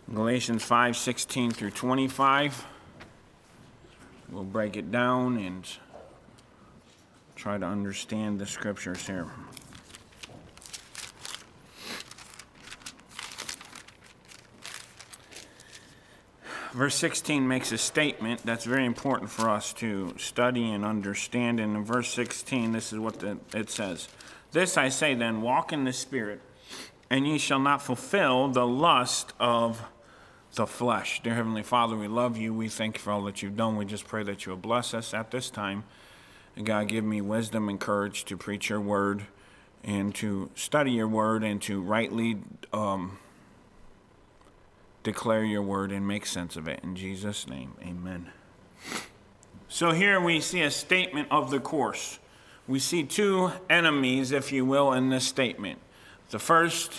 Galatians 5:16 through 25. We'll break it down and try to understand the scriptures here. Verse 16 makes a statement that's very important for us to study and understand. And in verse 16, this is what it says. This I say then, walk in the Spirit, and ye shall not fulfill the lust of the flesh. Dear Heavenly Father, we love you. We thank you for all that you've done. We just pray that you will bless us at this time. And God, give me wisdom and courage to preach your word and to study your word and to rightly declare your word and make sense of it. In Jesus' name, amen. So here we see a statement of the course. We see two enemies, if you will, in this statement. The first,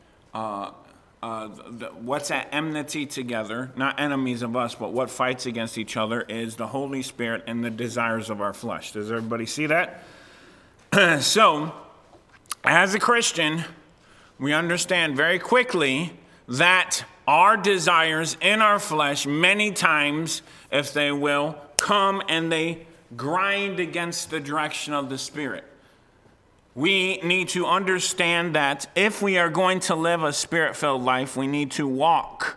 what's at enmity together, not enemies of us, but what fights against each other, is the Holy Spirit and the desires of our flesh. Does everybody see that? So, as a Christian, we understand very quickly that our desires in our flesh, many times, if they will, come and they grind against the direction of the Spirit. We need to understand that if we are going to live a Spirit-filled life, we need to walk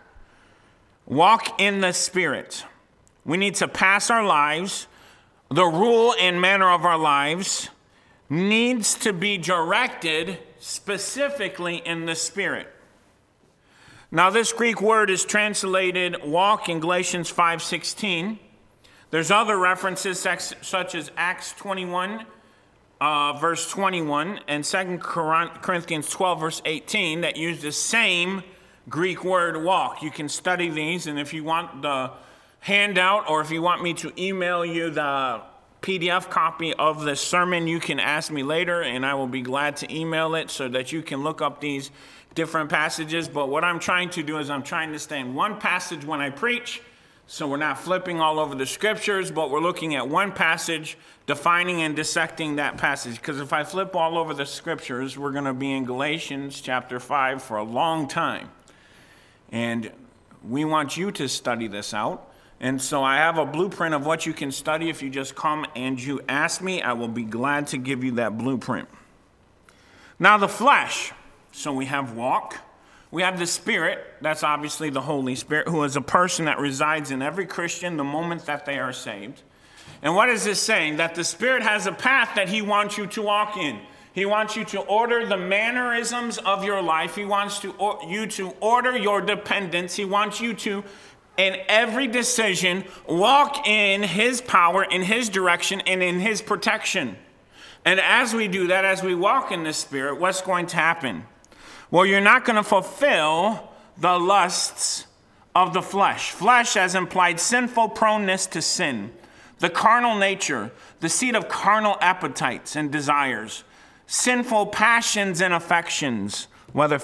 in the Spirit. We need to pass our lives. The rule and manner of our lives needs to be directed specifically in the Spirit. Now, this Greek word is translated walk in Galatians 5:16. There's other references such as Acts 21, verse 21, and 2 Corinthians 12, verse 18, that use the same Greek word walk. You can study these, and if you want the handout or if you want me to email you the PDF copy of the sermon, you can ask me later, and I will be glad to email it so that you can look up these different passages. But what I'm trying to do is I'm trying to stay in one passage when I preach, so we're not flipping all over the scriptures, but we're looking at one passage, defining and dissecting that passage. Because if I flip all over the scriptures, we're going to be in Galatians chapter 5 for a long time. And we want you to study this out. And so I have a blueprint of what you can study. If you just come and you ask me, I will be glad to give you that blueprint. Now the flesh. So we have walk. We have the Spirit, that's obviously the Holy Spirit, who is a person that resides in every Christian the moment that they are saved. And what is this saying? That the Spirit has a path that he wants you to walk in. He wants you to order the mannerisms of your life. He wants you to order your dependence. He wants you to, in every decision, walk in his power, in his direction, and in his protection. And as we do that, as we walk in the Spirit, what's going to happen? Well, you're not going to fulfill the lusts of the flesh. Flesh has implied sinful proneness to sin, the carnal nature, the seat of carnal appetites and desires, sinful passions and affections, whether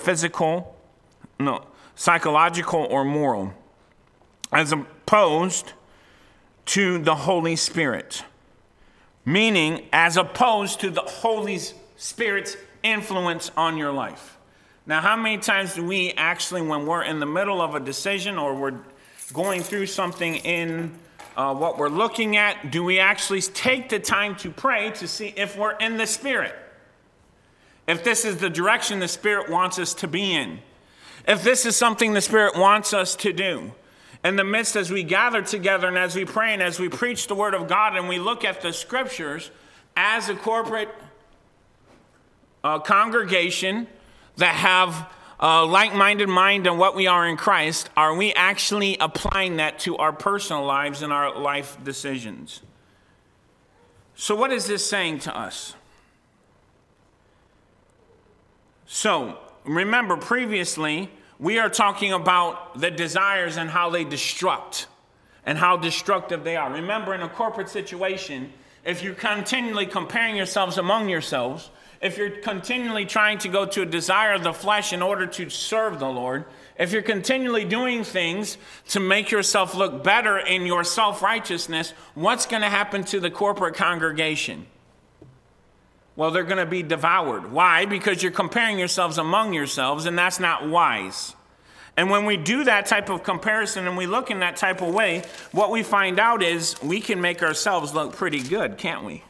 psychological or moral, as opposed to the Holy Spirit. Meaning, as opposed to the Holy Spirit's influence on your life. Now, how many times do we actually, when we're in the middle of a decision or we're going through something in what we're looking at, do we actually take the time to pray to see if we're in the Spirit? If this is the direction the Spirit wants us to be in. If this is something the Spirit wants us to do. In the midst as we gather together and as we pray and as we preach the Word of God and we look at the Scriptures as a corporate congregation that have a like-minded mind on what we are in Christ, are we actually applying that to our personal lives and our life decisions? So what is this saying to us? So, remember previously, we are talking about the desires and how they destruct and how destructive they are. Remember, in a corporate situation, if you're continually comparing yourselves among yourselves, if you're continually trying to go to a desire of the flesh in order to serve the Lord, if you're continually doing things to make yourself look better in your self-righteousness, what's going to happen to the corporate congregation? Well, they're going to be devoured. Why? Because you're comparing yourselves among yourselves, and that's not wise. And when we do that type of comparison and we look in that type of way, what we find out is we can make ourselves look pretty good, can't we?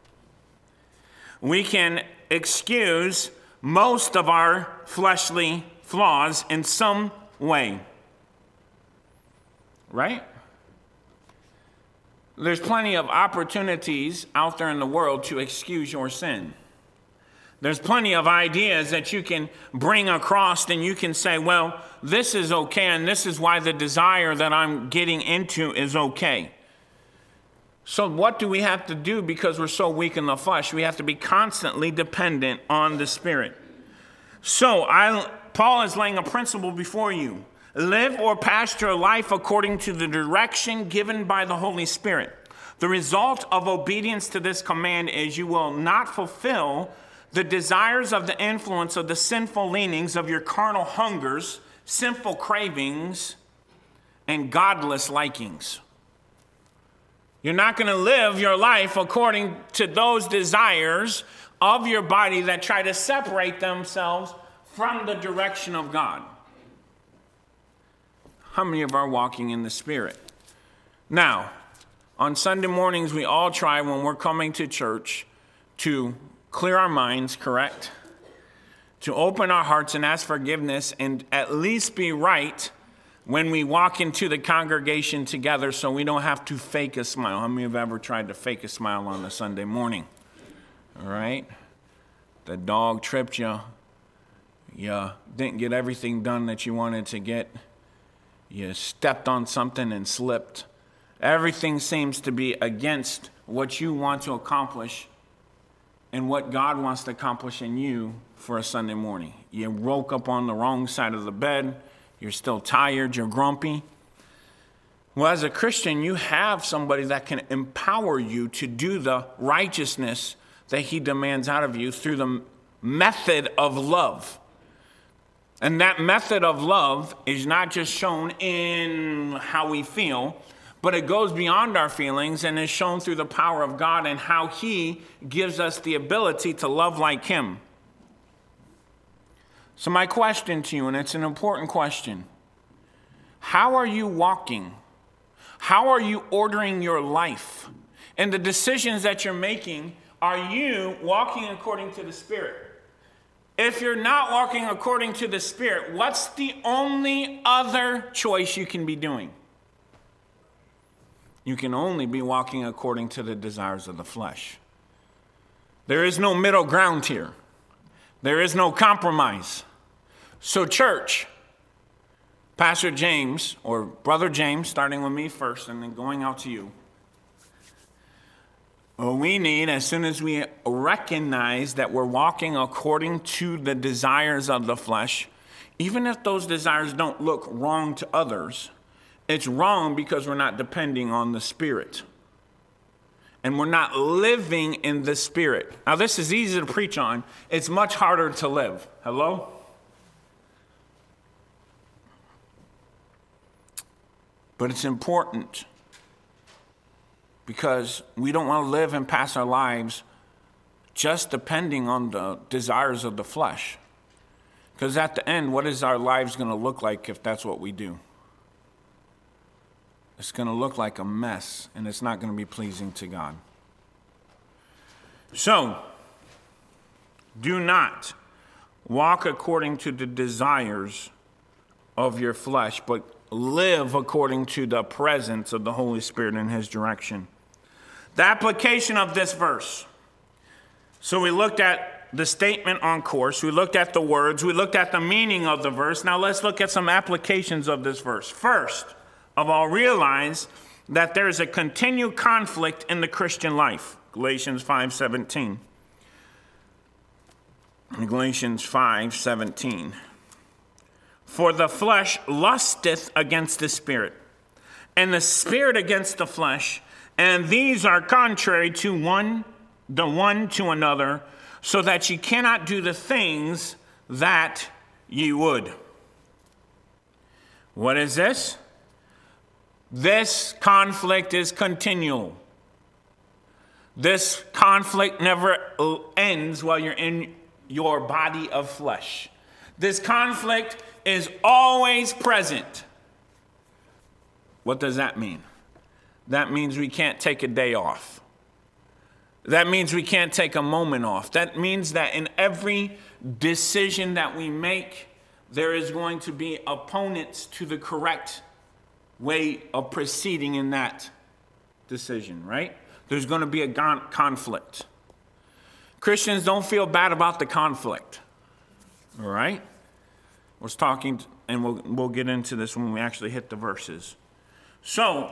We can excuse most of our fleshly flaws in some way. Right? There's plenty of opportunities out there in the world to excuse your sin. There's plenty of ideas that you can bring across and you can say, well, this is okay and this is why the desire that I'm getting into is okay. So what do we have to do because we're so weak in the flesh? We have to be constantly dependent on the Spirit. So Paul is laying a principle before you. Live or pass your life according to the direction given by the Holy Spirit. The result of obedience to this command is you will not fulfill the desires of the influence of the sinful leanings of your carnal hungers, sinful cravings, and godless likings. You're not going to live your life according to those desires of your body that try to separate themselves from the direction of God. How many of are walking in the Spirit? Now, on Sunday mornings, we all try when we're coming to church to clear our minds, correct? To open our hearts and ask forgiveness and at least be right when we walk into the congregation together so we don't have to fake a smile. How many have ever tried to fake a smile on a Sunday morning? All right? The dog tripped you. You didn't get everything done that you wanted to get. You stepped on something and slipped. Everything seems to be against what you want to accomplish and what God wants to accomplish in you for a Sunday morning. You woke up on the wrong side of the bed. You're still tired. You're grumpy. Well, as a Christian, you have somebody that can empower you to do the righteousness that he demands out of you through the method of love. And that method of love is not just shown in how we feel, but it goes beyond our feelings and is shown through the power of God and how he gives us the ability to love like him. So my question to you, and it's an important question, how are you walking? How are you ordering your life? And the decisions that you're making, are you walking according to the Spirit? If you're not walking according to the Spirit, what's the only other choice you can be doing? You can only be walking according to the desires of the flesh. There is no middle ground here. There is no compromise. So church, Pastor James, or Brother James, starting with me first and then going out to you. We need, as soon as we recognize that we're walking according to the desires of the flesh, even if those desires don't look wrong to others, it's wrong because we're not depending on the Spirit. And we're not living in the Spirit. Now, this is easy to preach on. It's much harder to live. Hello? But it's important because we don't want to live and pass our lives just depending on the desires of the flesh. Because at the end, what is our lives going to look like if that's what we do? It's going to look like a mess, and it's not going to be pleasing to God. So, do not walk according to the desires of your flesh, but live according to the presence of the Holy Spirit in his direction. The application of this verse. So we looked at the statement on course. We looked at the words. We looked at the meaning of the verse. Now let's look at some applications of this verse. First of all, realize that there is a continued conflict in the Christian life. Galatians 5:17. Galatians 5:17. For the flesh lusteth against the Spirit, and the Spirit against the flesh, and these are contrary to the one to another, so that ye cannot do the things that ye would. What is this? This conflict is continual. This conflict never ends while you're in your body of flesh. This conflict is always present. What does that mean? That means we can't take a day off. That means we can't take a moment off. That means that in every decision that we make, there is going to be opponents to the correct way of proceeding in that decision, right? There's going to be a conflict. Christians, don't feel bad about the conflict, all right? I was talking, and we'll get into this when we actually hit the verses. So,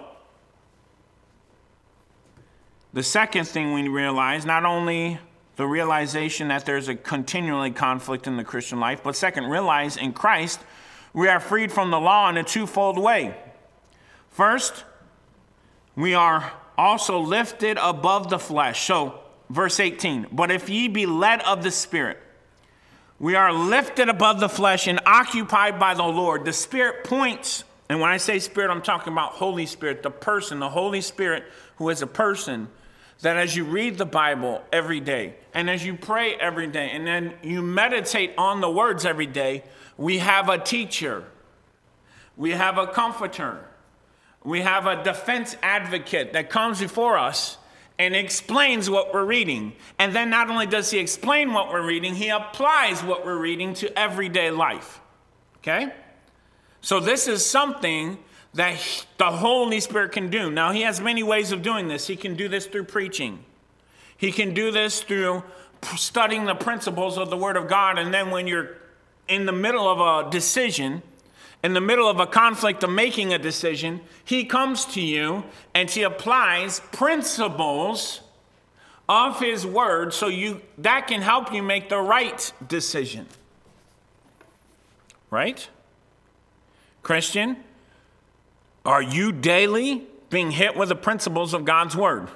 the second thing we realize, not only the realization that there's a continually conflict in the Christian life, but second, realize in Christ we are freed from the law in a twofold way. First, we are also lifted above the flesh. So, verse 18, but if ye be led of the Spirit, we are lifted above the flesh and occupied by the Lord. The Spirit points, and when I say Spirit, I'm talking about Holy Spirit, the person, the Holy Spirit who is a person, that as you read the Bible every day, and as you pray every day, and then you meditate on the words every day, we have a teacher, we have a comforter, we have a defense advocate that comes before us and explains what we're reading. And then not only does he explain what we're reading, he applies what we're reading to everyday life. Okay? So this is something that the Holy Spirit can do. Now, he has many ways of doing this. He can do this through preaching. He can do this through studying the principles of the Word of God. And then when you're in the middle of a decision, in the middle of a conflict of making a decision, he comes to you and he applies principles of his word so that can help you make the right decision. Right? Christian, are you daily being hit with the principles of God's word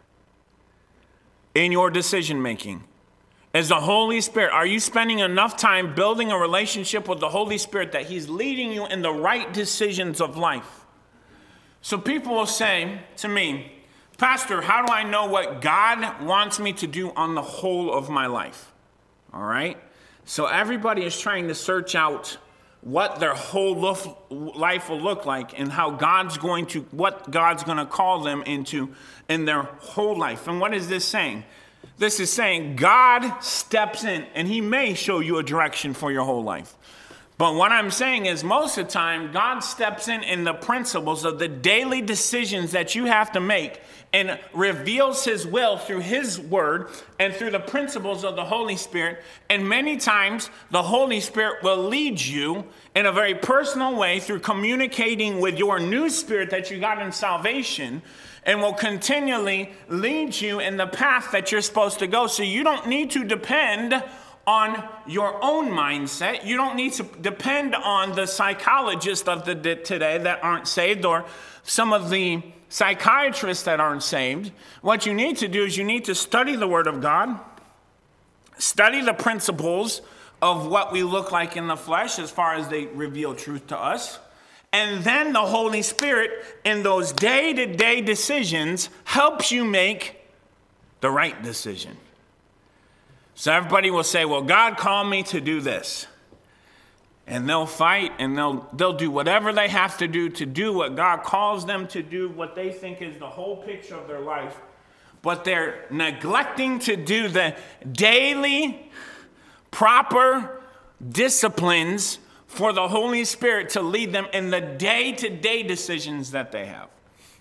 in your decision making? As the Holy Spirit, are you spending enough time building a relationship with the Holy Spirit that he's leading you in the right decisions of life? So people will say to me, Pastor, how do I know what God wants me to do on the whole of my life? All right? So everybody is trying to search out what their whole life will look like and what God's going to call them into in their whole life. And what is this saying? This is saying God steps in and he may show you a direction for your whole life. But what I'm saying is most of the time, God steps in the principles of the daily decisions that you have to make and reveals his will through his word and through the principles of the Holy Spirit. And many times the Holy Spirit will lead you in a very personal way through communicating with your new spirit that you got in salvation, and will continually lead you in the path that you're supposed to go. So you don't need to depend on your own mindset. You don't need to depend on the psychologists of today that aren't saved, or some of the psychiatrists that aren't saved. What you need to do is you need to study the Word of God, study the principles of what we look like in the flesh as far as they reveal truth to us. And then the Holy Spirit in those day-to-day decisions helps you make the right decision. So everybody will say, well, God called me to do this. And they'll fight and they'll do whatever they have to do what God calls them to do, what they think is the whole picture of their life. But they're neglecting to do the daily, proper disciplines for the Holy Spirit to lead them in the day-to-day decisions that they have.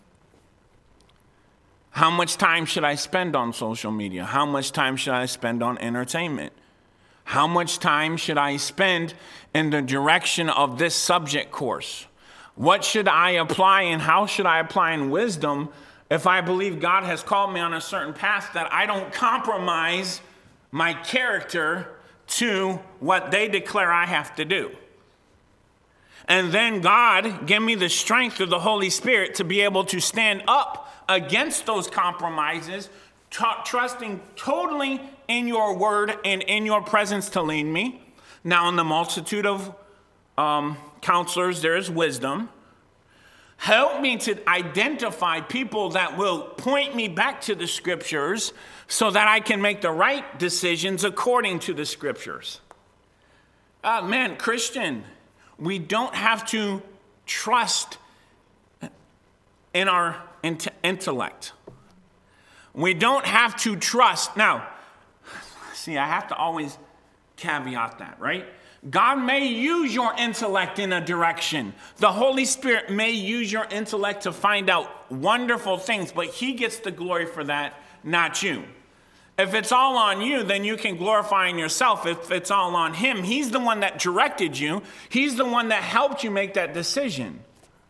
How much time should I spend on social media? How much time should I spend on entertainment? How much time should I spend in the direction of this subject course? What should I apply and how should I apply in wisdom if I believe God has called me on a certain path, that I don't compromise my character to what they declare I have to do? And then God give me the strength of the Holy Spirit to be able to stand up against those compromises, trusting totally in your word and in your presence to lead me. Now, in the multitude of counselors, there is wisdom. Help me to identify people that will point me back to the scriptures so that I can make the right decisions according to the scriptures. Man, Christian, we don't have to trust in our intellect. We don't have to trust. Now, see, I have to always caveat that, right? God may use your intellect in a direction. The Holy Spirit may use your intellect to find out wonderful things, but he gets the glory for that, not you. If it's all on you, then you can glorify in yourself. If it's all on him, he's the one that directed you. He's the one that helped you make that decision.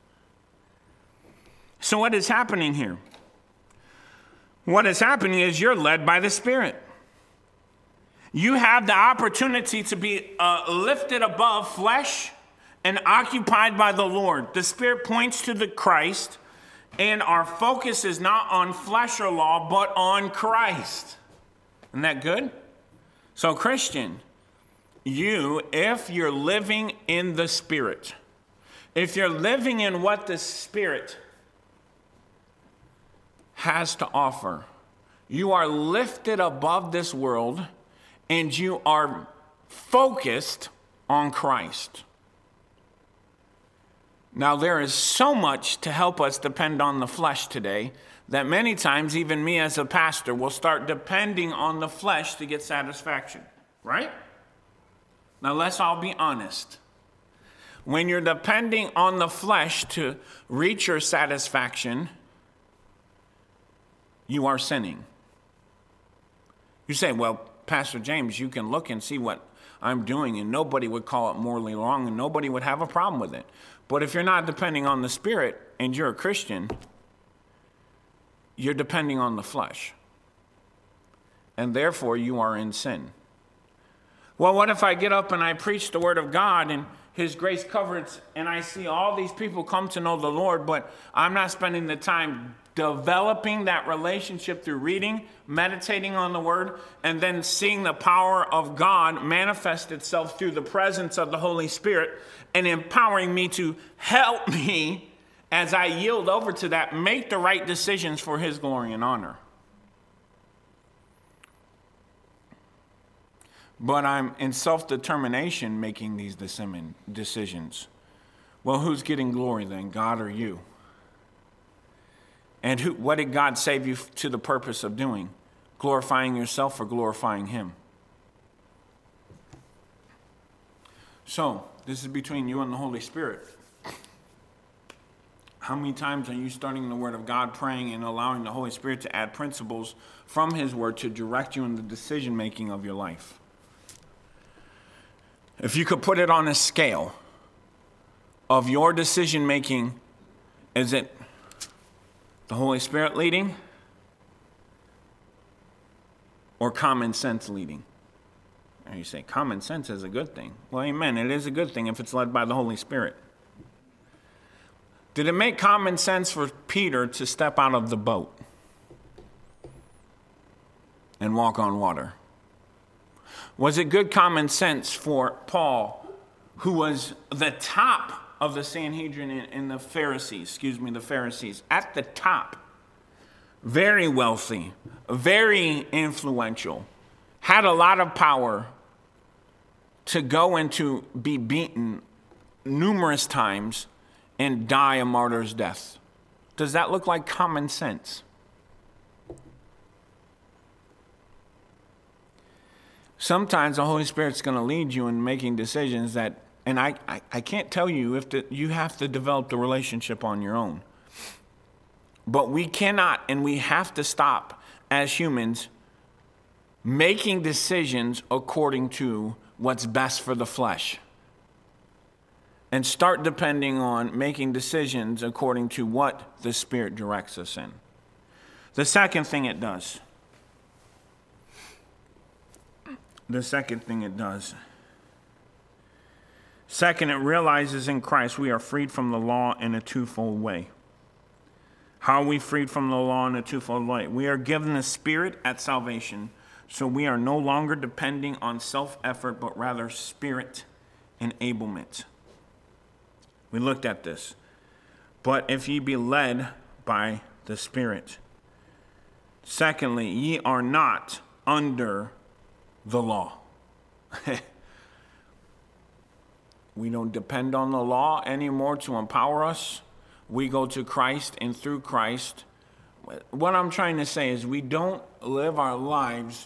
So what is happening here? What is happening is you're led by the Spirit. You have the opportunity to be lifted above flesh and occupied by the Lord. The Spirit points to the Christ, and our focus is not on flesh or law, but on Christ. Isn't that good? So, Christian, if you're living in the Spirit, if you're living in what the Spirit has to offer, you are lifted above this world and you are focused on Christ. Now, there is so much to help us depend on the flesh today that many times, even me as a pastor, will start depending on the flesh to get satisfaction, right? Now, let's all be honest. When you're depending on the flesh to reach your satisfaction, you are sinning. You say, well, Pastor James, you can look and see what I'm doing, and nobody would call it morally wrong, and nobody would have a problem with it. But if you're not depending on the Spirit and you're a Christian, you're depending on the flesh. And therefore, you are in sin. Well, what if I get up and I preach the Word of God and His grace covers, and I see all these people come to know the Lord, but I'm not spending the time developing that relationship through reading, meditating on the Word, and then seeing the power of God manifest itself through the presence of the Holy Spirit and empowering me to help me as I yield over to that, make the right decisions for His glory and honor. But I'm in self-determination making these decisions. Well, who's getting glory then, God or you? And what did God save you to the purpose of doing? Glorifying yourself or glorifying Him? So, this is between you and the Holy Spirit. How many times are you studying the Word of God, praying, and allowing the Holy Spirit to add principles from His Word to direct you in the decision-making of your life? If you could put it on a scale of your decision-making, is it the Holy Spirit leading or common sense leading? And you say, common sense is a good thing. Well, amen. It is a good thing if it's led by the Holy Spirit. Did it make common sense for Peter to step out of the boat and walk on water? Was it good common sense for Paul, who was the top of the Sanhedrin and the Pharisees, at the top, very wealthy, very influential, had a lot of power, to go and to be beaten numerous times and die a martyr's death? Does that look like common sense? Sometimes the Holy Spirit's going to lead you in making decisions that, and I can't tell you you have to develop the relationship on your own. But we cannot and we have to stop as humans making decisions according to what's best for the flesh, and start depending on making decisions according to what the Spirit directs us in. The second thing it does. Second, it realizes in Christ we are freed from the law in a twofold way. How are we freed from the law in a twofold way? We are given the Spirit at salvation, so we are no longer depending on self-effort, but rather Spirit enablement. We looked at this. But if ye be led by the Spirit. Secondly, ye are not under the law. We don't depend on the law anymore to empower us. We go to Christ, and through Christ, what I'm trying to say is we don't live our lives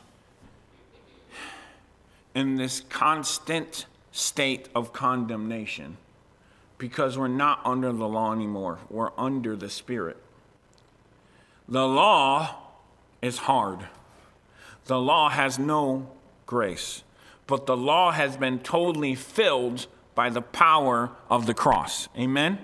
in this constant state of condemnation because we're not under the law anymore. We're under the Spirit. The law is hard. The law has no grace, but the law has been totally filled by the power of the cross. Amen?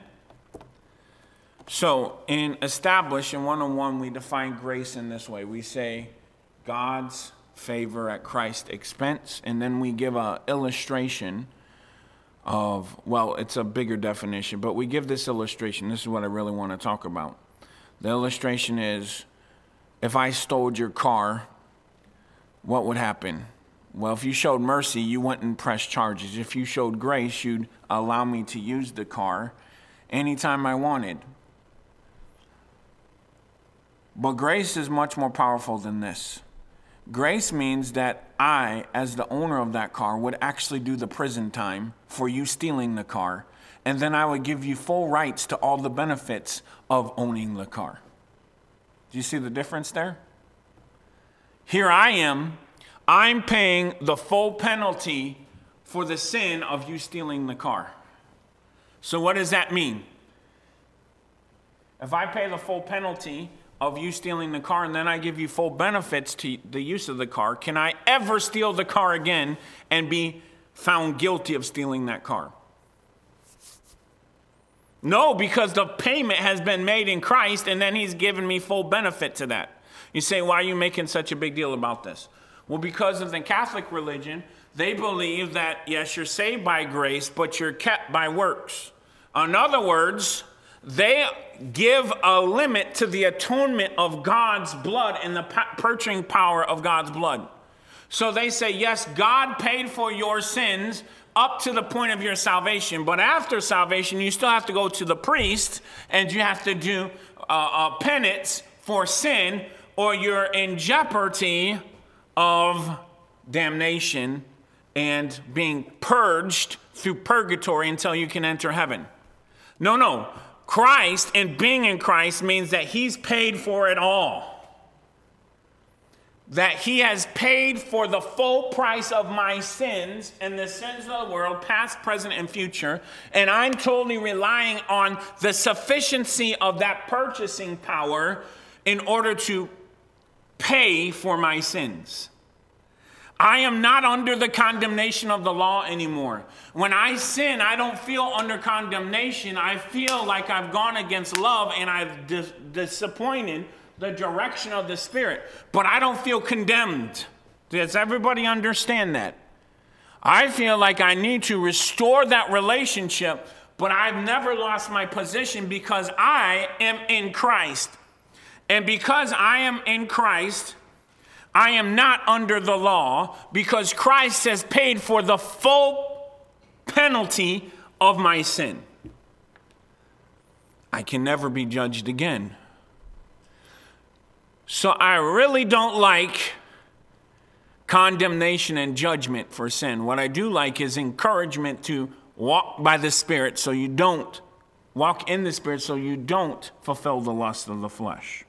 So in Establish, in 101, we define grace in this way. We say God's favor at Christ's expense, and then we give an illustration of, well, it's a bigger definition, but we give this illustration. This is what I really want to talk about. The illustration is, if I stole your car, what would happen? Well, if you showed mercy, you wouldn't press charges. If you showed grace, you'd allow me to use the car anytime I wanted. But grace is much more powerful than this. Grace means that I, as the owner of that car, would actually do the prison time for you stealing the car, and then I would give you full rights to all the benefits of owning the car. Do you see the difference there? Here I am, I'm paying the full penalty for the sin of you stealing the car. So what does that mean? If I pay the full penalty of you stealing the car, and then I give you full benefits to the use of the car, can I ever steal the car again and be found guilty of stealing that car? No, because the payment has been made in Christ, and then he's given me full benefit to that. You say, why are you making such a big deal about this? Well, because of the Catholic religion, they believe that, yes, you're saved by grace, but you're kept by works. In other words, they give a limit to the atonement of God's blood and the purging power of God's blood. So they say, yes, God paid for your sins up to the point of your salvation, but after salvation, you still have to go to the priest and you have to do penance for sin, or you're in jeopardy of damnation and being purged through purgatory until you can enter heaven. No. Christ and being in Christ means that he's paid for it all. That he has paid for the full price of my sins and the sins of the world, past, present, and future. And I'm totally relying on the sufficiency of that purchasing power in order to pay for my sins. I am not under the condemnation of the law anymore. When I sin, I don't feel under condemnation. I feel like I've gone against love and I've disappointed the direction of the Spirit. But I don't feel condemned. Does everybody understand that? I feel like I need to restore that relationship, but I've never lost my position because I am in Christ. And because I am in Christ, I am not under the law, because Christ has paid for the full penalty of my sin. I can never be judged again. So I really don't like condemnation and judgment for sin. What I do like is encouragement to walk by the Spirit so you don't walk in the Spirit so you don't fulfill the lust of the flesh.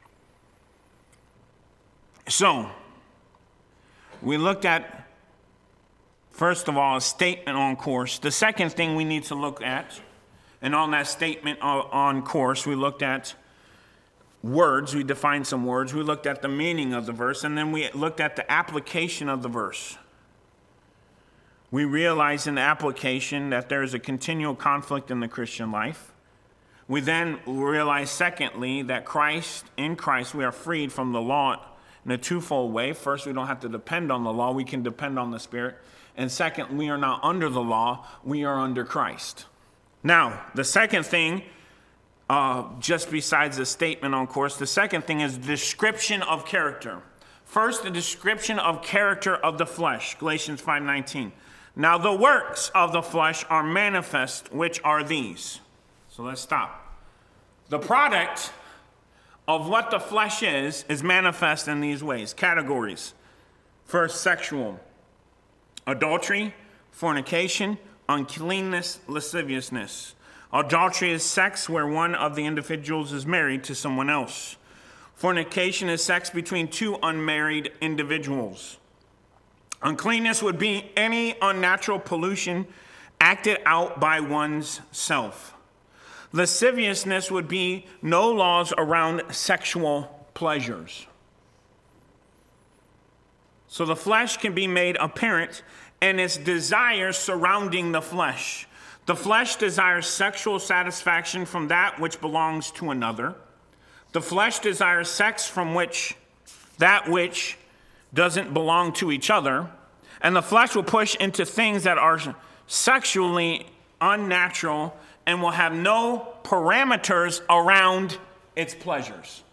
So, we looked at, first of all, a statement on course. The second thing we need to look at, and on that statement on course, we looked at words. We defined some words. We looked at the meaning of the verse, and then we looked at the application of the verse. We realized in the application that there is a continual conflict in the Christian life. We then realized, secondly, that in Christ, we are freed from the law in a twofold way. First, we don't have to depend on the law. We can depend on the Spirit. And second, we are not under the law. We are under Christ. Now, the second thing, just besides the statement on course, the second thing is description of character. First, the description of character of the flesh, Galatians 5:19. Now, the works of the flesh are manifest, which are these. So let's stop. The product of what the flesh is manifest in these ways. Categories. First, sexual. Adultery, fornication, uncleanness, lasciviousness. Adultery is sex where one of the individuals is married to someone else. Fornication is sex between two unmarried individuals. Uncleanness would be any unnatural pollution acted out by one's self. Lasciviousness would be no laws around sexual pleasures. So the flesh can be made apparent and its desires surrounding the flesh. The flesh desires sexual satisfaction from that which belongs to another. The flesh desires sex from that which doesn't belong to each other. And the flesh will push into things that are sexually unnatural and will have no parameters around its pleasures.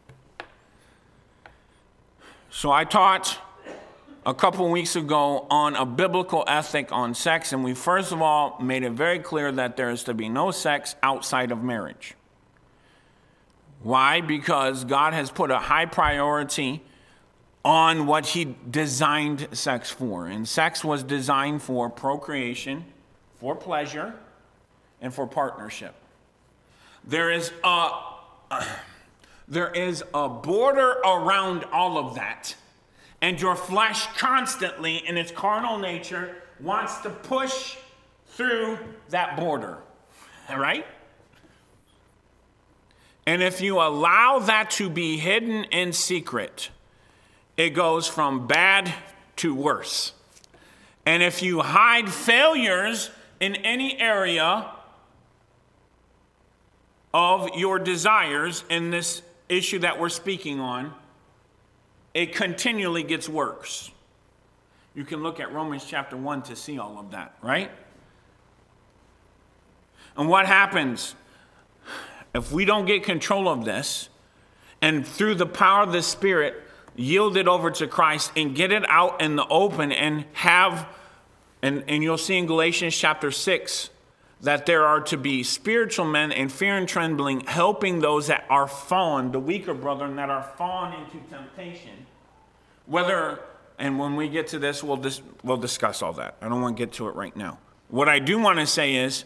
So I taught a couple weeks ago on a biblical ethic on sex, and we first of all made it very clear that there is to be no sex outside of marriage. Why? Because God has put a high priority on what he designed sex for. And sex was designed for procreation, for pleasure, and for partnership. There is a border around all of that. And your flesh constantly, in its carnal nature, wants to push through that border. All right? And if you allow that to be hidden in secret, it goes from bad to worse. And if you hide failures in any area of your desires in this issue that we're speaking on, it continually gets worse. You can look at Romans chapter 1 to see all of that, right? And what happens if we don't get control of this and through the power of the Spirit yield it over to Christ and get it out in the open and have, and you'll see in Galatians chapter 6, that there are to be spiritual men in fear and trembling, helping those that are fallen, the weaker brethren that are fallen into temptation. And when we get to this, we'll discuss all that. I don't want to get to it right now. What I do want to say is,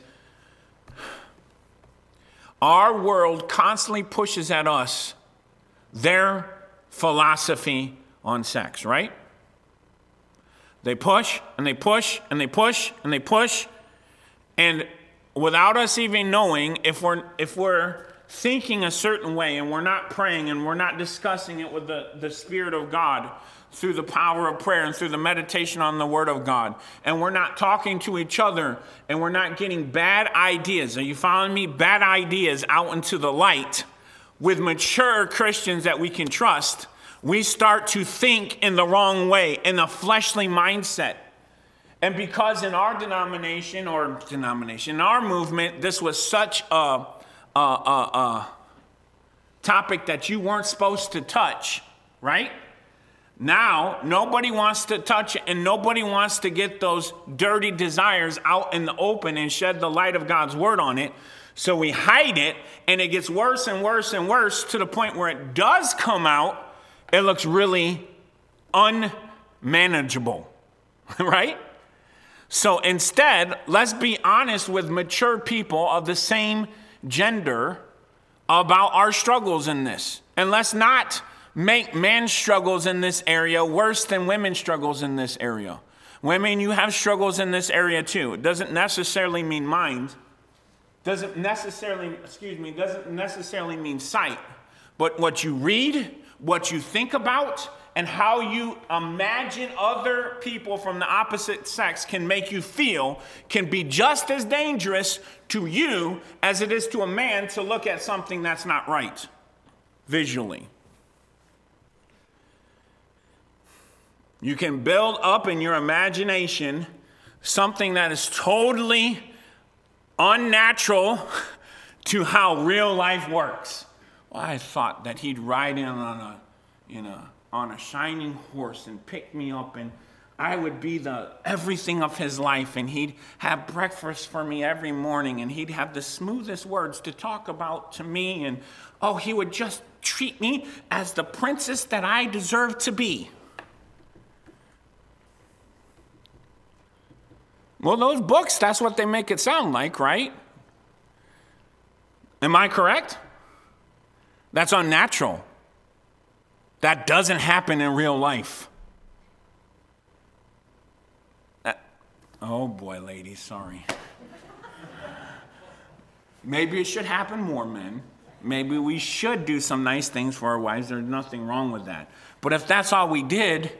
our world constantly pushes at us their philosophy on sex, right? They push, and they push, and they push, and they push, and without us even knowing, if we're thinking a certain way and we're not praying and we're not discussing it with the Spirit of God through the power of prayer and through the meditation on the Word of God, and we're not talking to each other and we're not getting bad ideas, are you following me? Bad ideas out into the light with mature Christians that we can trust, we start to think in the wrong way, in a fleshly mindset. And because in our in our movement, this was such a topic that you weren't supposed to touch, right? Now, nobody wants to touch it, and nobody wants to get those dirty desires out in the open and shed the light of God's word on it. So we hide it, and it gets worse and worse and worse to the point where it does come out, it looks really unmanageable, right? So instead, let's be honest with mature people of the same gender about our struggles in this. And let's not make men's struggles in this area worse than women's struggles in this area. Women, you have struggles in this area too. It doesn't necessarily mean mind. Doesn't necessarily mean sight. But what you read, what you think about, and how you imagine other people from the opposite sex can make you feel can be just as dangerous to you as it is to a man to look at something that's not right visually. You can build up in your imagination something that is totally unnatural to how real life works. Well, I thought that he'd ride in on a shining horse and pick me up, and I would be the everything of his life, and he'd have breakfast for me every morning, and he'd have the smoothest words to talk about to me, and he would just treat me as the princess that I deserve to be. Well, those books, that's what they make it sound like, right? Am I correct? That's unnatural. That doesn't happen in real life. Oh boy, ladies, sorry. Maybe it should happen more, men. Maybe we should do some nice things for our wives. There's nothing wrong with that. But if that's all we did,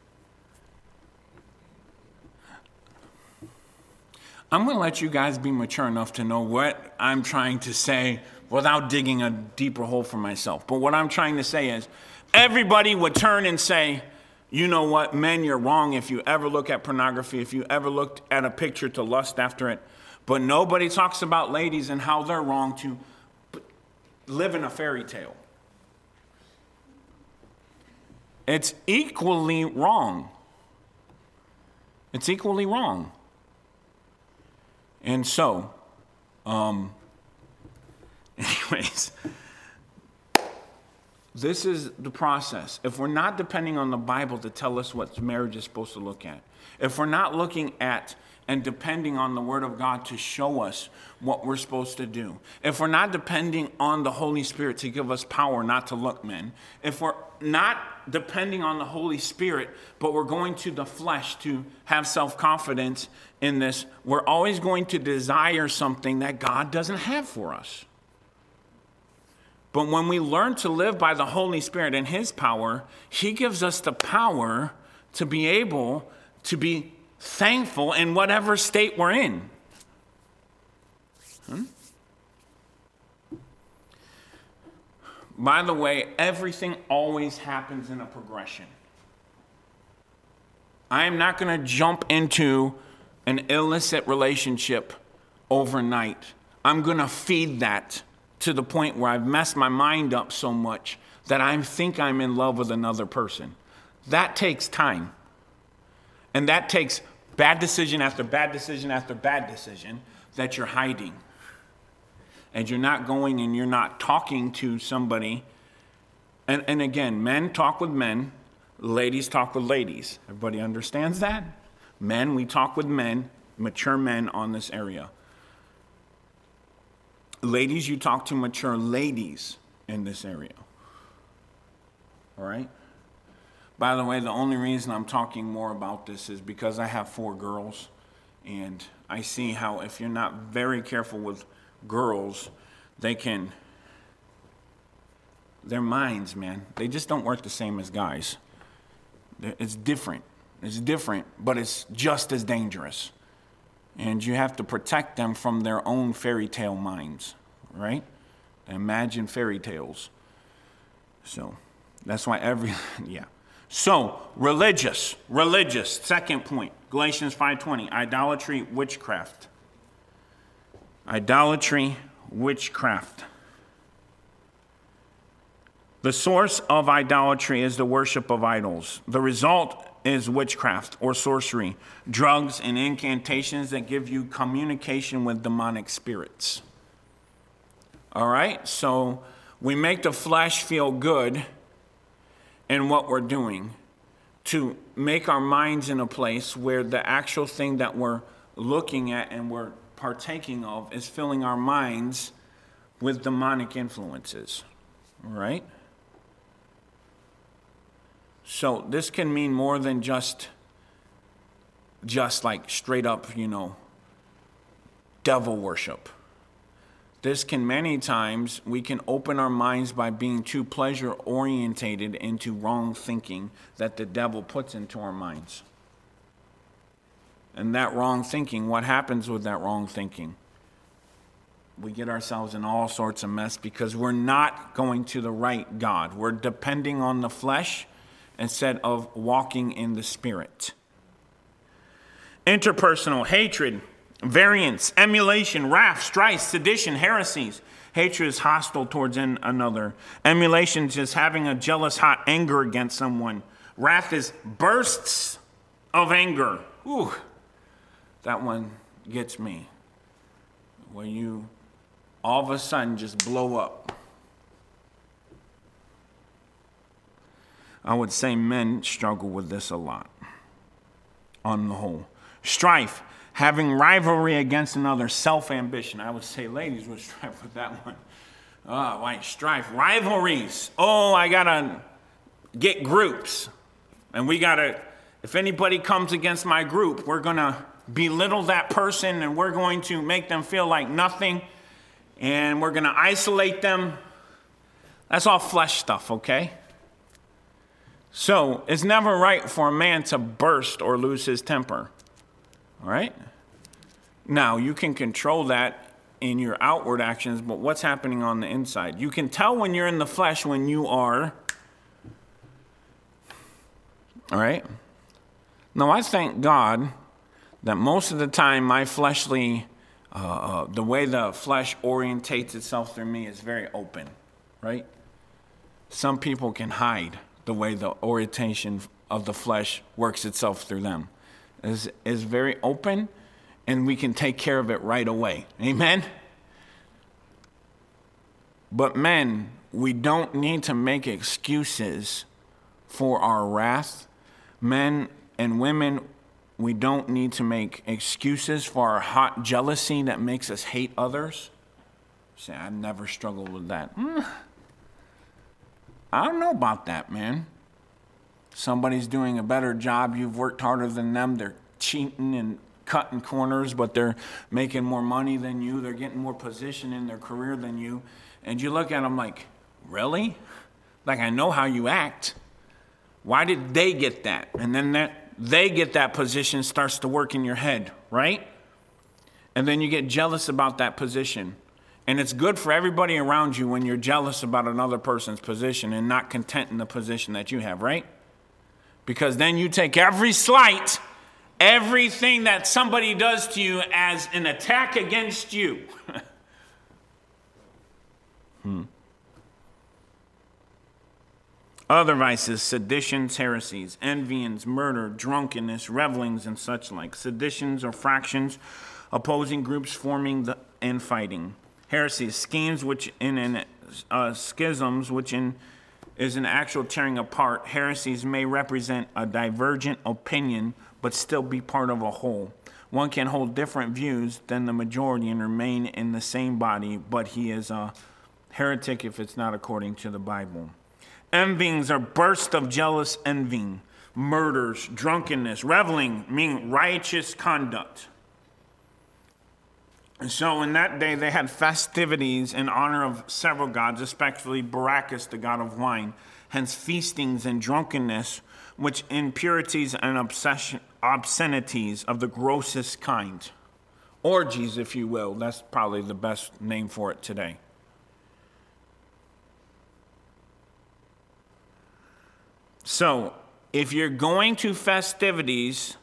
I'm going to let you guys be mature enough to know what I'm trying to say without digging a deeper hole for myself. But what I'm trying to say is, everybody would turn and say, you know what, men, you're wrong if you ever look at pornography, if you ever looked at a picture to lust after it. But nobody talks about ladies and how they're wrong to live in a fairy tale. It's equally wrong. It's equally wrong. And so, anyways, this is the process. If we're not depending on the Bible to tell us what marriage is supposed to look at, if we're not looking at and depending on the Word of God to show us what we're supposed to do, if we're not depending on the Holy Spirit to give us power not to look men, if we're not depending on the Holy Spirit, but we're going to the flesh to have self-confidence in this, we're always going to desire something that God doesn't have for us. But when we learn to live by the Holy Spirit and His power, He gives us the power to be able to be thankful in whatever state we're in. By the way, everything always happens in a progression. I am not going to jump into an illicit relationship overnight. I'm going to feed that to the point where I've messed my mind up so much that I think I'm in love with another person. That takes time. And that takes bad decision after bad decision after bad decision that you're hiding. And you're not going and you're not talking to somebody. And again, men talk with men, ladies talk with ladies. Everybody understands that? Men, we talk with men, mature men on this area. Ladies, you talk to mature ladies in this area. All right? By the way, the only reason I'm talking more about this is because I have 4 girls, and I see how if you're not very careful with girls, their minds, man, they just don't work the same as guys. It's different. It's different, but it's just as dangerous. And you have to protect them from their own fairy tale minds, right? They imagine fairy tales. So that's why yeah. So religious, second point, Galatians 5:20, idolatry, witchcraft. Idolatry, witchcraft. The source of idolatry is the worship of idols. The result is witchcraft or sorcery, drugs and incantations that give you communication with demonic spirits. All right, so we make the flesh feel good in what we're doing to make our minds in a place where the actual thing that we're looking at and we're partaking of is filling our minds with demonic influences. All right? So this can mean more than just like straight up, devil worship. This can many times, we can open our minds by being too pleasure orientated into wrong thinking that the devil puts into our minds. And that wrong thinking, what happens with that wrong thinking? We get ourselves in all sorts of mess because we're not going to the right God. We're depending on the flesh instead of walking in the Spirit. Interpersonal hatred, variance, emulation, wrath, strife, sedition, heresies. Hatred is hostile towards another. Emulation is just having a jealous, hot anger against someone. Wrath is bursts of anger. Ooh, that one gets me. When you all of a sudden just blow up. I would say men struggle with this a lot, on the whole. Strife, Having rivalry against another, self-ambition. I would say ladies would strive with that one. Oh, why strife? Rivalries. Oh, I got to get groups. And we got to, if anybody comes against my group, we're going to belittle that person and we're going to make them feel like nothing. And we're going to isolate them. That's all flesh stuff, okay? So it's never right for a man to burst or lose his temper. All right? Now, you can control that in your outward actions, but what's happening on the inside? You can tell when you're in the flesh when you are. All right? Now, I thank God that most of the time my fleshly, the way the flesh orientates itself through me is very open, right? Some people can hide the way the orientation of the flesh works itself through them. Is very open, and we can take care of it right away. Amen? But men, we don't need to make excuses for our wrath. Men and women, we don't need to make excuses for our hot jealousy that makes us hate others. Say, I've never struggled with that. I don't know about that, man. Somebody's doing a better job. You've worked harder than them. They're cheating and cutting corners, but they're making more money than you. They're getting more position in their career than you. And you look at them like, really? Like, I know how you act. Why did they get that? And then they get that position starts to work in your head, right? And then you get jealous about that position. And it's good for everybody around you when you're jealous about another person's position and not content in the position that you have, right? Because then you take every slight, everything that somebody does to you as an attack against you. Other vices, seditions, heresies, envyings, murder, drunkenness, revelings, and such like. Seditions or fractions, opposing groups forming and fighting. Heresies, schemes which schisms, which is an actual tearing apart. Heresies may represent a divergent opinion, but still be part of a whole. One can hold different views than the majority and remain in the same body, but he is a heretic if it's not according to the Bible. Envyings are bursts of jealous envying, murders, drunkenness, reveling, meaning righteous conduct. And so in that day they had festivities in honor of several gods, especially Bacchus, the god of wine, hence feastings and drunkenness, which impurities and obscenities of the grossest kind. Orgies, if you will. That's probably the best name for it today. So, if you're going to festivities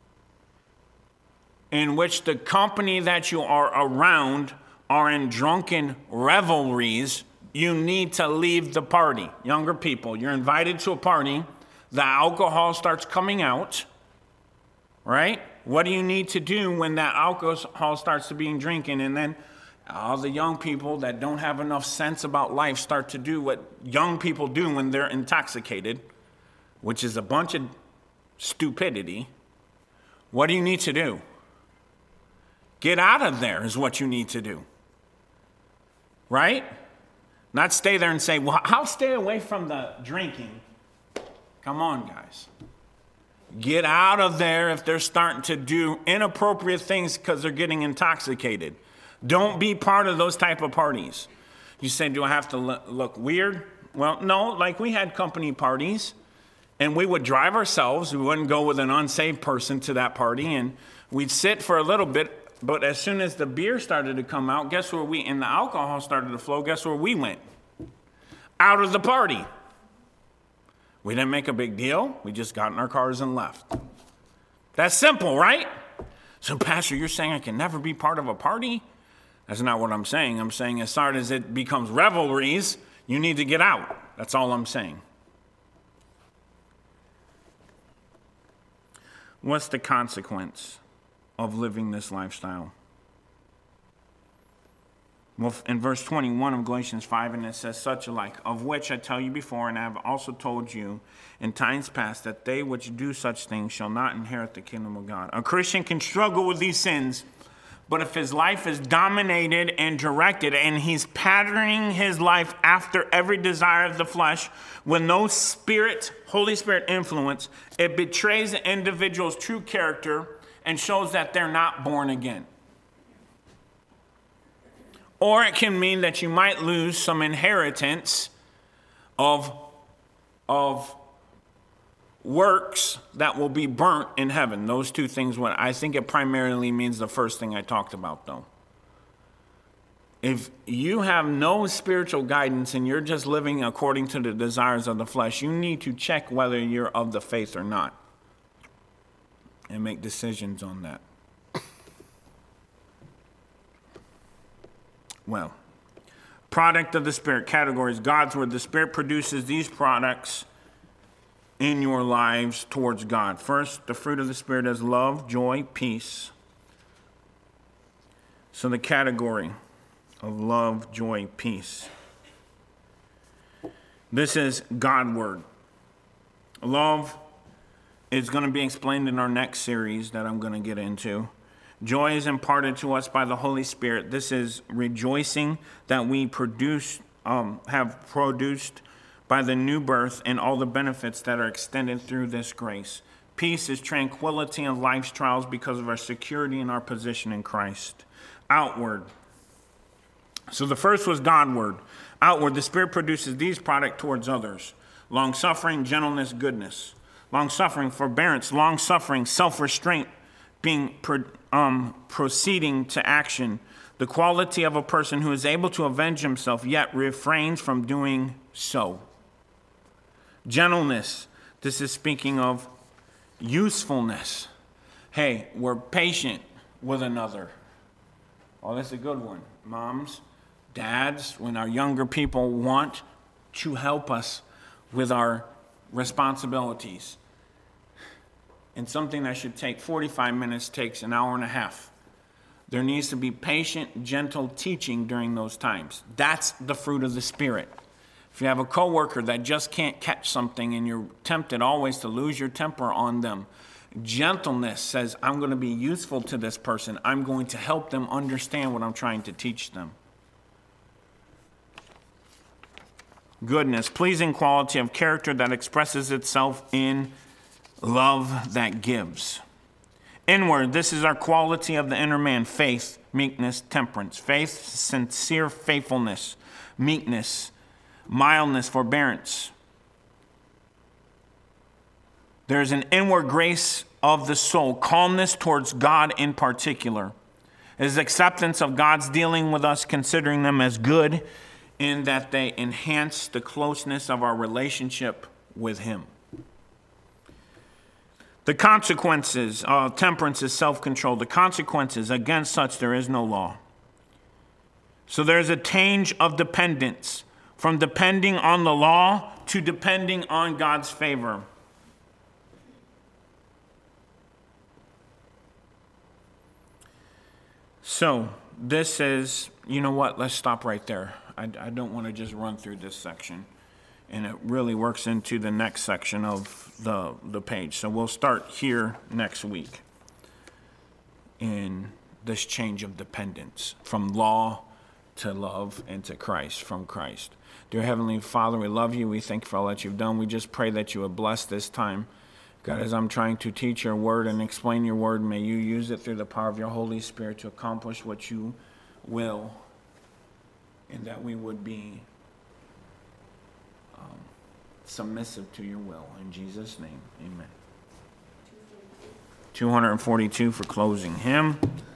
in which the company that you are around are in drunken revelries, you need to leave the party. Younger people, you're invited to a party, the alcohol starts coming out, right? What do you need to do when that alcohol starts to be drinking? And then all the young people that don't have enough sense about life start to do what young people do when they're intoxicated, which is a bunch of stupidity. What do you need to do? Get out of there is what you need to do. Right? Not stay there and say, well, I'll stay away from the drinking. Come on, guys. Get out of there if they're starting to do inappropriate things because they're getting intoxicated. Don't be part of those type of parties. You say, do I have to look weird? Well, no, like we had company parties. And we would drive ourselves. We wouldn't go with an unsaved person to that party. And we'd sit for a little bit. But as soon as the beer started to come out, guess where and the alcohol started to flow, guess where we went? Out of the party. We didn't make a big deal. We just got in our cars and left. That's simple, right? So, Pastor, you're saying I can never be part of a party? That's not what I'm saying. I'm saying as soon as it becomes revelries, you need to get out. That's all I'm saying. What's the consequence of living this lifestyle? Well, in verse 21 of Galatians 5, and it says, such alike, of which I tell you before, and I have also told you in times past, that they which do such things shall not inherit the kingdom of God. A Christian can struggle with these sins, but if his life is dominated and directed, and he's patterning his life after every desire of the flesh, with no Spirit, Holy Spirit influence, it betrays the individual's true character and shows that they're not born again. Or it can mean that you might lose some inheritance of works that will be burnt in heaven. Those two things, I think it primarily means the first thing I talked about, though. If you have no spiritual guidance and you're just living according to the desires of the flesh, you need to check whether you're of the faith or not and make decisions on that. Well, product of the Spirit, categories, God's Word. The Spirit produces these products in your lives towards God. First, the fruit of the Spirit is love, joy, peace. So the category of love, joy, peace. This is God Word. Love is going to be explained in our next series that I'm going to get into. Joy is imparted to us by the Holy Spirit. This is rejoicing that we have produced by the new birth and all the benefits that are extended through this grace. Peace is tranquility in life's trials because of our security and our position in Christ. Outward. So the first was Godward. Outward, the Spirit produces these products towards others. Long-suffering, gentleness, goodness. Long-suffering, forbearance, long-suffering, self-restraint, proceeding to action, the quality of a person who is able to avenge himself yet refrains from doing so. Gentleness, this is speaking of usefulness. Hey, we're patient with another. Oh, that's a good one. Moms, dads, when our younger people want to help us with our responsibilities, and something that should take 45 minutes takes an hour and a half. There needs to be patient, gentle teaching during those times. That's the fruit of the Spirit. If you have a coworker that just can't catch something and you're tempted always to lose your temper on them, gentleness says, I'm going to be useful to this person. I'm going to help them understand what I'm trying to teach them. Goodness, pleasing quality of character that expresses itself in love that gives. Inward, this is our quality of the inner man. Faith, meekness, temperance. Faith, sincere faithfulness. Meekness, mildness, forbearance. There's an inward grace of the soul. Calmness towards God in particular. It is acceptance of God's dealing with us, considering them as good, in that they enhance the closeness of our relationship with Him. The consequences, temperance is self-control. The consequences, against such there is no law. So there's a tinge of dependence, from depending on the law to depending on God's favor. So this is, you know what, let's stop right there. I don't want to just run through this section. And it really works into the next section of the page. So we'll start here next week in this change of dependence from law to love and to Christ, from Christ. Dear Heavenly Father, we love you. We thank you for all that you've done. We just pray that you would bless this time. God, as I'm trying to teach your word and explain your word, may you use it through the power of your Holy Spirit to accomplish what you will, and that we would be submissive to your will. In Jesus' name, amen. 242 for closing hymn.